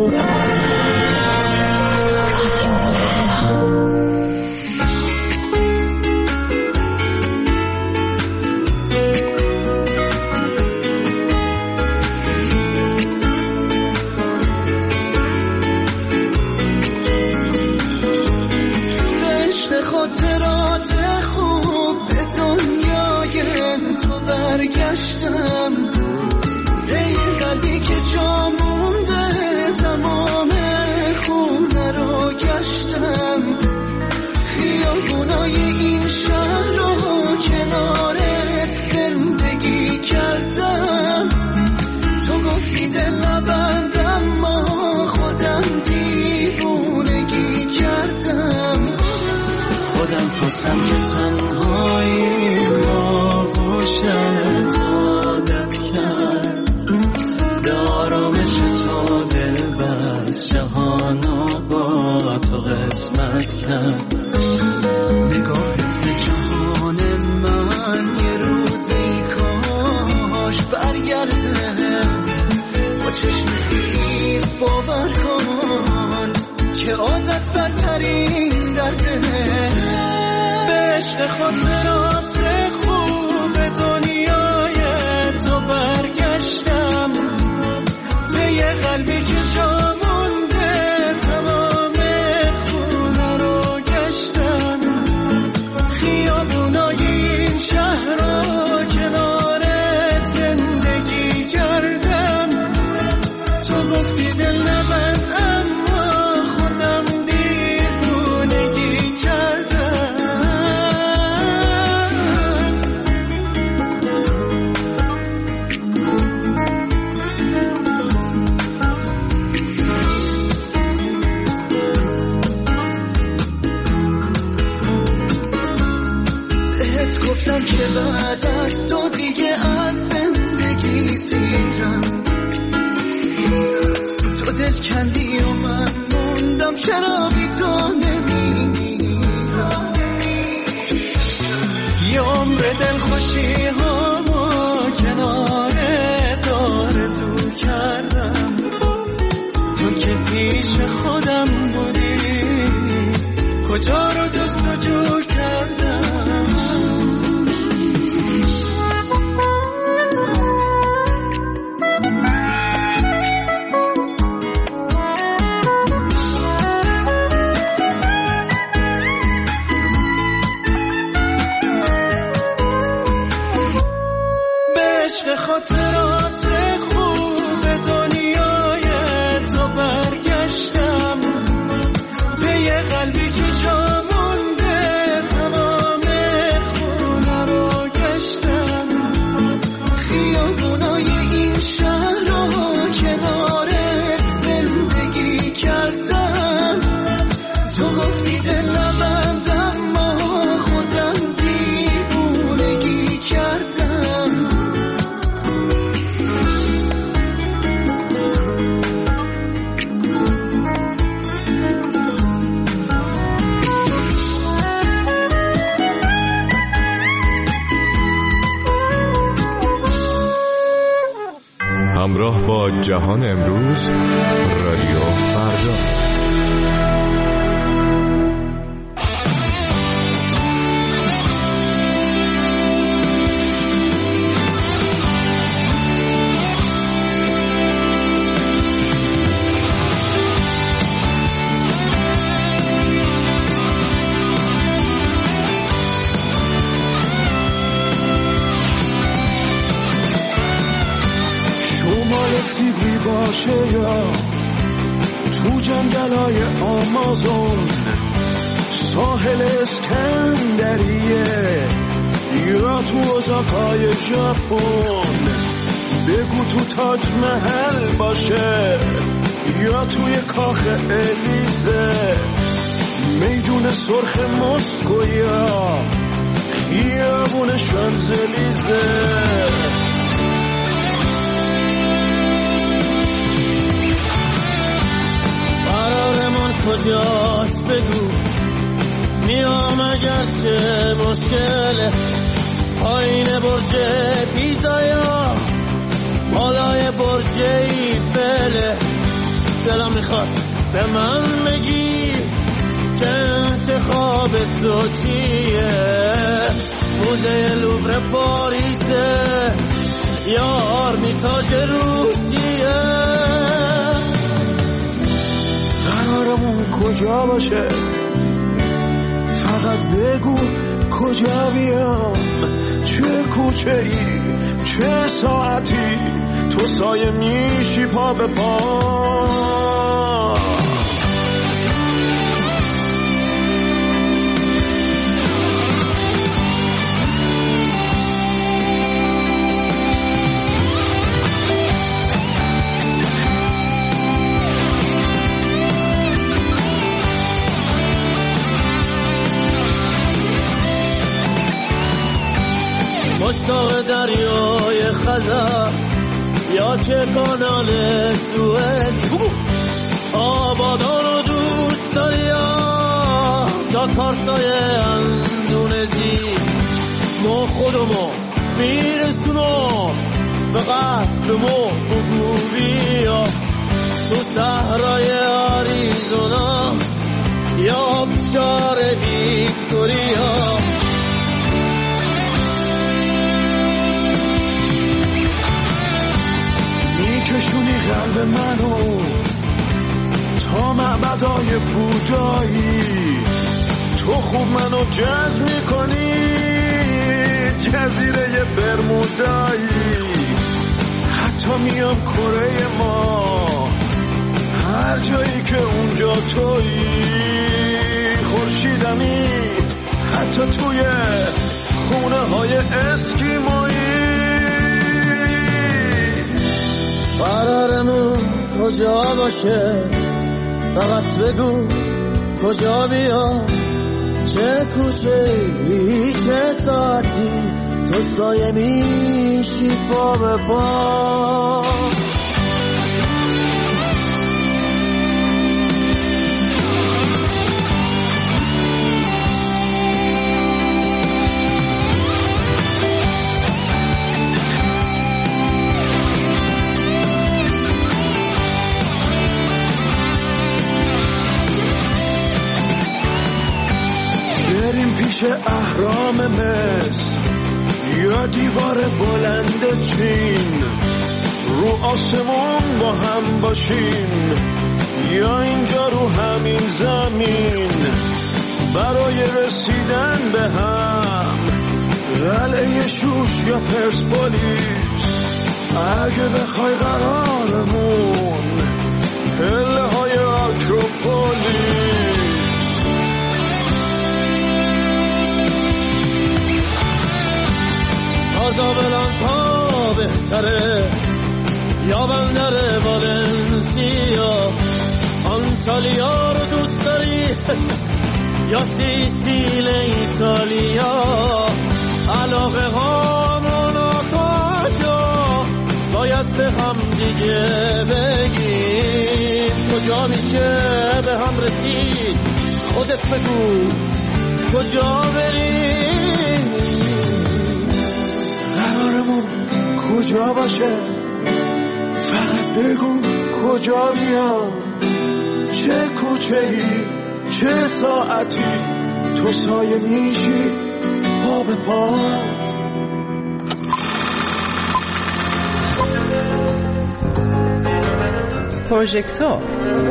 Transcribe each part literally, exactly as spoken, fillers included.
همراه با جهان امروز، رادیو فردا. باشه یا تو جنگلای آمازون، ساحل اسکندریه یا تو ازاکای ژاپن، بگو تو تاج محل باشه یا توی کاخ الیزه، میدون سرخ مسکو یا خیابون شانزلیزه. قرارمون کجاست بگو، میام اگرچه مشکله، پایین برج پیزا یا بالای برج ایفله، دلم میخواد به من بگی که انتخاب تو چیه، موزه لوور پاریسه یا میتاج روسیه. قرارمون کجا باشه، فقط بگو کجا بیام، چه کوچه ای چه ساعتی تو سایه میشی پا به پا. مشتاق دریای خزر یا چه کانال سوئد، آبادان رو دوست داری یا جاکارتای اندونزی، ما خودمو میرسونم به قلبمو بگو بیا تو صحرای آریزونا یا بشار ویکتوریا. میکشونی قلب منو تا معبدای بودایی، تو خوب منو جذب میکنی جزیره برمودایی، حتی میام کره ما هر جایی که اونجا تویی، خورشیدمی حتی توی خونه های اسکیمایی. قرارمون کجا باشه، فقط بگو کجا بیام، چه کوچه ای چه ساعتی تو سایه میشی پا به پا. پیش اهرام مصر یا دیوار بلند چین، رو آسمون با هم باشیم یا اینجا رو همین زمین، برای رسیدن به هم قلعه شوش یا پرسپولیس، اگه بخوای قرارمون پله های آکروپولیس. کازابلانکا بهتره یا بندر والنسیا، آنتالیا رو دوست داری یا سیسیل ایتالیا، علاقه هامون کجا باید به هم دیگه بگیم، کجا میشه به هم رسید خودت بگو کجا بریم. قرارمون کجا باشه، فقط بگو کجا بیام، چه کوچه ای چه ساعتی تو سایه میشی پا به پا. پروژکتور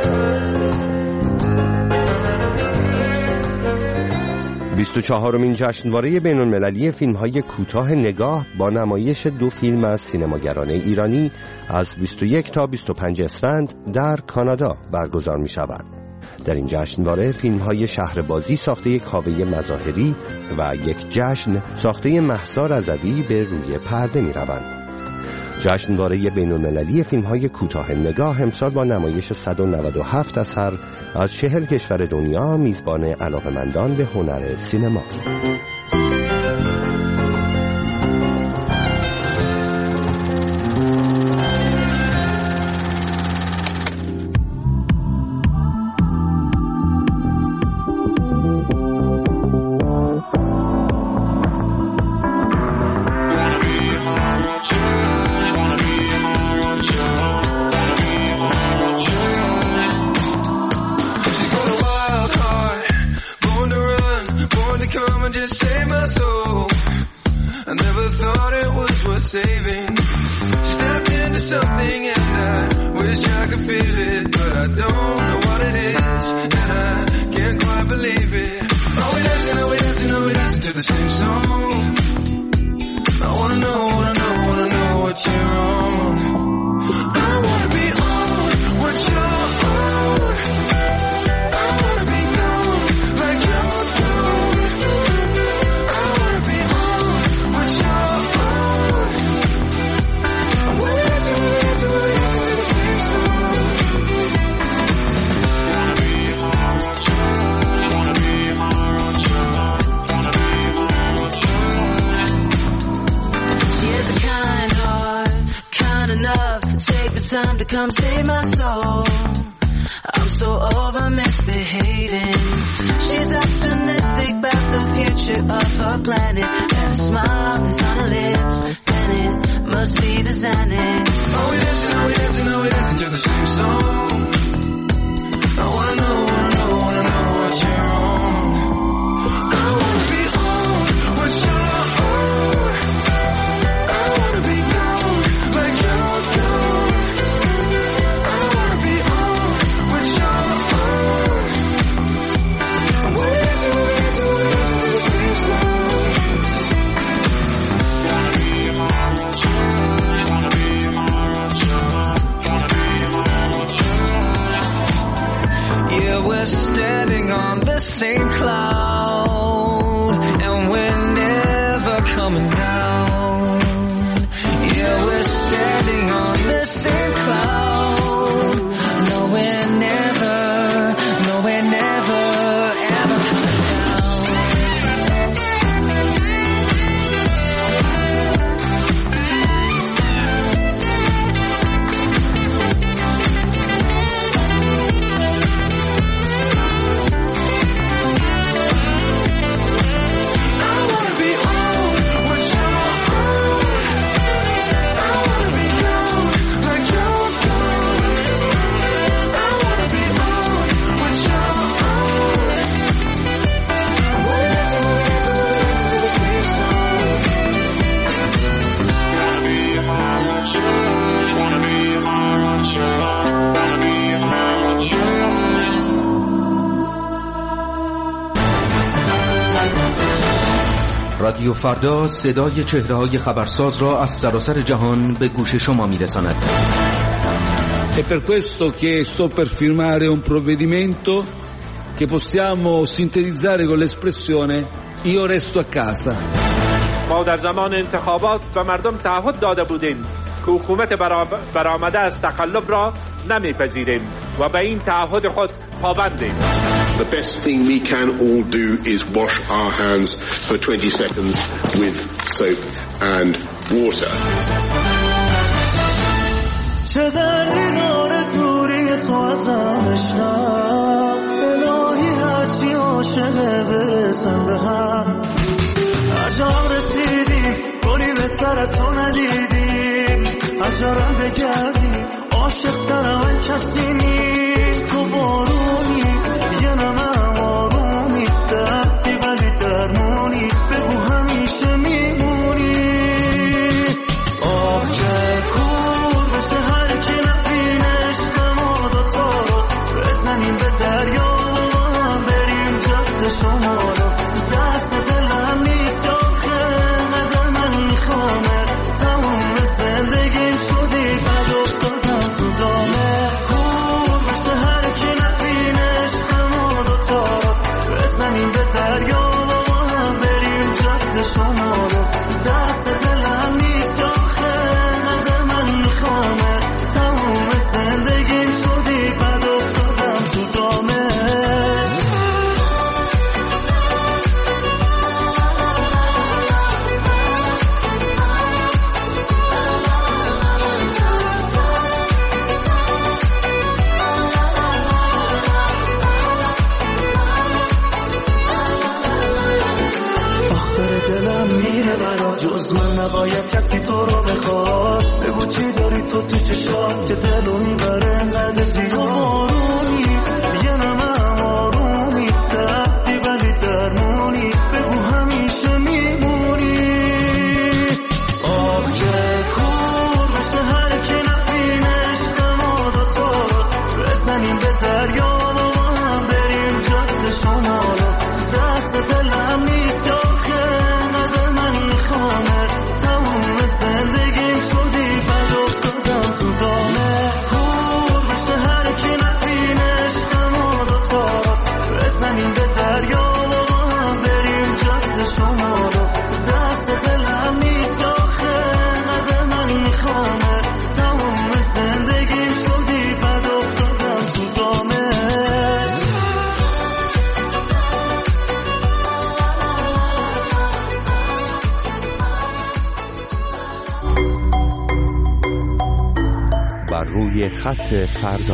بیست و چهارمین جشنواره بین‌المللی فیلم‌های کوتاه نگاه با نمایش دو فیلم از سینماگران ایرانی از بیست و یک تا بیست و پنج اسفند در کانادا برگزار می‌شود. در این جشنواره فیلم‌های شهربازی ساخته کاوه مظاهری و یک جشن ساخته مهسا رضوی به روی پرده می‌روند. جشنواره بین‌المللی فیلم‌های کوتاه نگاه امسال با نمایش صد و نود و هفت اثر از چهل کشور دنیا میزبان علاقه‌مندان به هنر سینماست. I wish I could feel it, but I don't know what it is, and I can't quite believe it. Are we dancing, are we dancing, are we dancing to the same song? I wanna know, wanna know, wanna know what you're on. I wanna be on what you're on. I wanna be gone like you're gone. I wanna be on what you're on. We're dancing, we're dancing, we're dancing to the same song. Wanna be on what you're on. Wanna be on what you're on. Wanna be on what you're on. She has the kind heart, kind enough to take the time to come save my soul. I'm so over misbehaving. She's optimistic about the future of her planet, and a smile is on her lips, and it must be the Xanax. Are we dancing, are we dancing, are we dancing to the same song? I wanna know, wanna know, wanna know what you're on. I wanna be on what you're on. I wanna be gone like you're gone. I wanna be on what you're on. We're dancing, we're dancing, we're dancing to the same song. Wanna be on what you're on. Wanna be on what you're on. Wanna be on what you're on. Yeah, we're standing on the same cloud, and we're never coming down. Yeah, we're standing on the same cloud. No, we're never, no, we're never, ever coming down. I wanna be on what you're on. I wanna be gone like you're gone. I wanna be on what you're on. We're dancing, we're dancing, we're dancing to the same song. Wanna be on what you're on. Wanna be on what you're on. Wanna be on what you're on. رادیو فردا صدای چهره‌های خبرساز را از سراسر جهان به گوش شما می‌رساند. È per questo che sto per firmare un provvedimento che possiamo sintetizzare con l'espressione io resto a casa. ما در زمان انتخابات و مردم تعهد داده بودیم که حکومت برآمده از تقلب را نمیپذیریم و به این تعهد خود پابندیم. The best thing we can all do is wash our hands for twenty seconds with soap and water. چه دردی داره دوری تو ازم بشنم، الهی هرچی عاشقه برسم به هم. عجب رسیدیم گلی بهتر تو ندیدیم، عجرم بگردیم عاشق ترم من کسی نی. تو بارونی یه نمم آرومی، دردی ولی درمونی، بگو همیشه میمونی. آه که کور بشه هر کی نبینش ما دوتا رو بزنیم به دریا و هم بریم جد شما رو. دست دلم نیست که آخه قدر من میخوامت، تموم زندگیم شدی بد افتادم تو دامت. کور بشه هر کی نبینش ما دوتا رو بزنیم به دریا و هم بریم جد شما رو. دست دلم نیست که آخه قدر من میخوامت، تموم زندگیم شدی بد افتادم تو دامت. جز من نباید کسی تو رو بخواد، بگو چی داری تو تو چشات که دلو میبره انقدر زیاد. تو بارونی یه نمم آرومی، دردی ولی درمونی، بگو همیشه میمونی. آه که کور بشه هر کی نبینش روی خط فردا.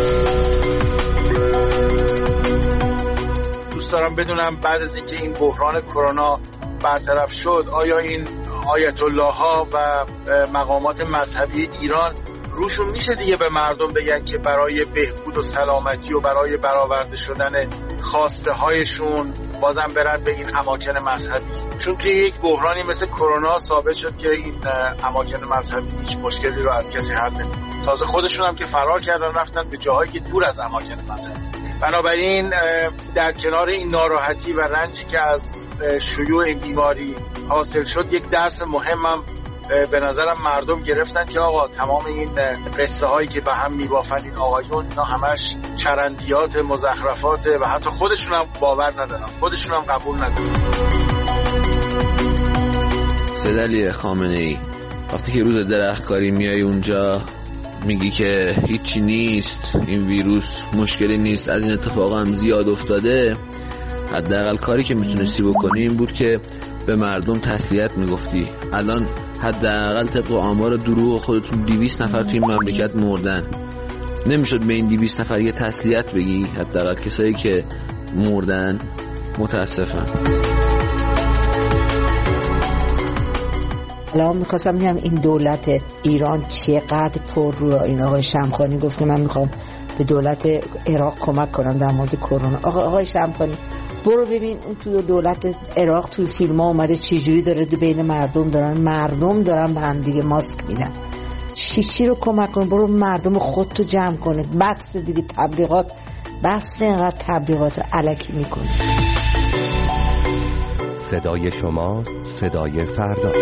دوست دارم بدونم بعد از اینکه این بحران کرونا برطرف شد، آیا این آیت الله ها و مقامات مذهبی ایران روشون میشه دیگه به مردم بگن که برای بهبود و سلامتی و برای برآورده شدن خواسته هایشون بازم برن به این اماکن مذهبی؟ چون توی یک بحرانی مثل کرونا ثابت شد که این اماکن مذهبی هیچ مشکلی رو از کسی حل نمی‌کنه. تازه خودشون هم که فرار کردن رفتن به جاهایی که دور از اماکن مذهبی. بنابراین در کنار این ناراحتی و رنجی که از شیوع این بیماری حاصل شد، یک درس مهمم به نظرم مردم گرفتن که آقا تمام این قصه هایی که به هم میبافن این آقایون، اینا همش چرندیات، مزخرفات و حتی خودشون هم باور ندارن، خودشون هم قبول ندارن. سید علی خامنه‌ای، وقتی که روز درختکاری میای اونجا میگی که هیچی نیست، این ویروس مشکلی نیست، از این اتفاق هم زیاد افتاده، حداقل کاری که میتونستی بکنی این بود که به مردم تسلیت میگفتی. الان حداقل طبق آمار دروغ خودتون دویست نفر توی این مملکت مردن، نمیشد به این دویست نفر یه تسلیت بگی؟ حداقل کسایی که مردن متاسفم. الان میخواستم بگم این دولت ایران چقدر پر رو. این آقای شمخانی گفته من میخوام به دولت عراق کمک کنم در مورد کرونا. آقا آقای شمخانی برو ببین اون تو دولت عراق توی فیلم ها اومده چجوری داره بین مردم دارن مردم دارن به هم دیگه ماسک میدن. چی چی رو کمک کن؟ برو مردم خودتو جمع کنه. بس دیگه تبلیغات، بس اینقدر تبلیغات الکی میکنه. صدای شما صدای فردا.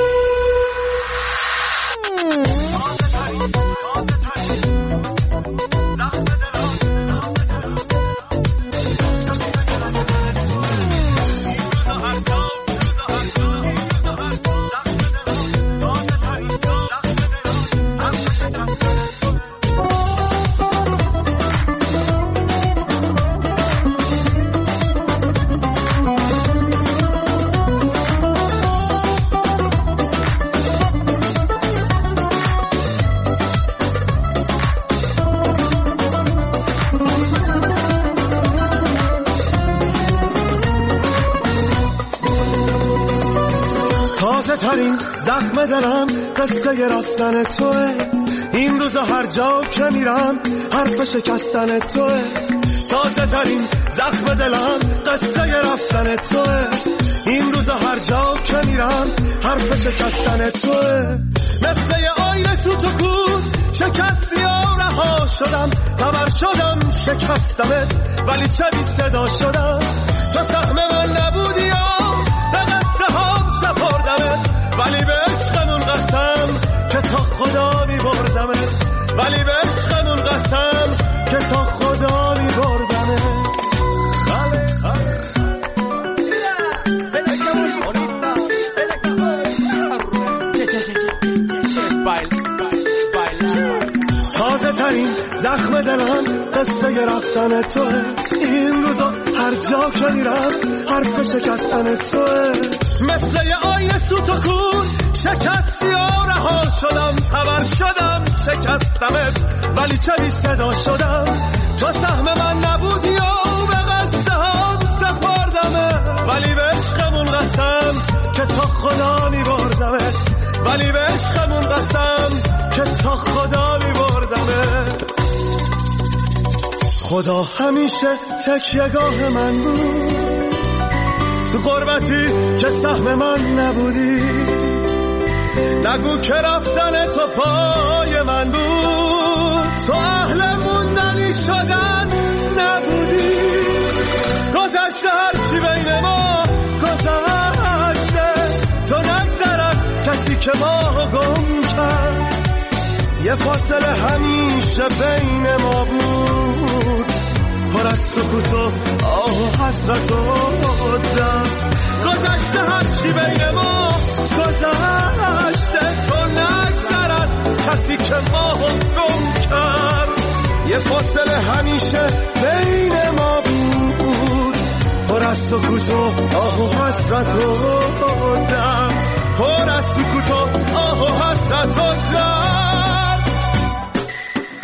ترین زخم دلم قصه رفتن توه، این روزا هر جا که میرم حرف شکستن توه. تازه ترین زخم دلم قصه رفتن توه، این روزا هر جا که میرم حرف شکستن توه. مثل یه آینه سوت و کور شکستی و رها شدم، تبر شدم شکستمت ولی چه بی صدا شدم. تو سهم من نبودی و به قصه هم سپردمت، ولی به عشقمون قسم که تا خدا می بردمت، ولی به عشقمون قسم که تا خدا می بردمت. تازه ترین زخم دلم قصه رفتن توه، این روزا هر جا که میرم حرف شکستن توه. مثل یه آینه سوت و کور شکستی و رها شدم، تبر شدم شکستمت ولی چه بی صدا شدم. تو سهم من نبودی و به قصه هم سپردمت، ولی به عشقمون قسم که تا خدا می بردمت، ولی به عشقمون قسم که تا خدا می بردمت. خدا همیشه تکیه‌گاه من بود، تو غربتی که سهم من نبودی. نگو که رفتن تو پای من بود، تو اهل موندنی شدن نبودی. گذشته هرچی بین ما گذشته، تو نگذر از کسی که ما گم کرد. یه فاصله همیشه بین ما بود، پر از سکوت و آه و حسرت و درد. گذشته هرچی بین ما گذشته، تو نگذر از کسی که ما گم کرد. یه فاصله همیشه بین ما بود، پر از سکوت و آه و حسرت و درد، پر از سکوت و آه و حسرت و درد.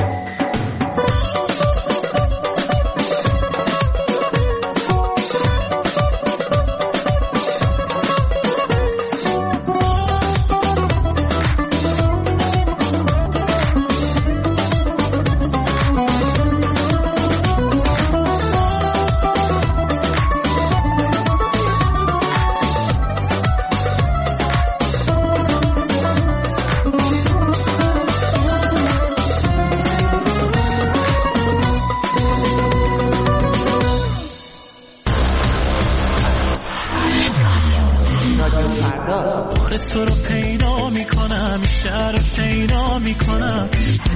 شهر رو شیدا میکنم.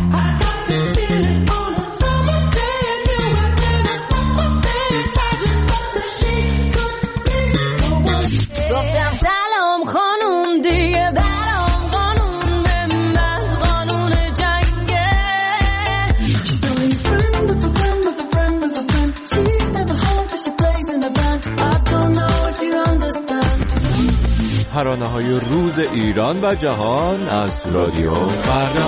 گفتم سلام خانوم دیگه برام قانون بنداز قانون جنگه. So you friend with a friend with a friend with a friend. She's never home but she plays in a band. I don't know if you understand. ترانه‌های روز ایران و جهان از رادیو فردا.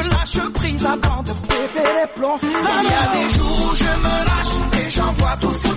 Il y a des jours où je me lâche et j'envoie tout.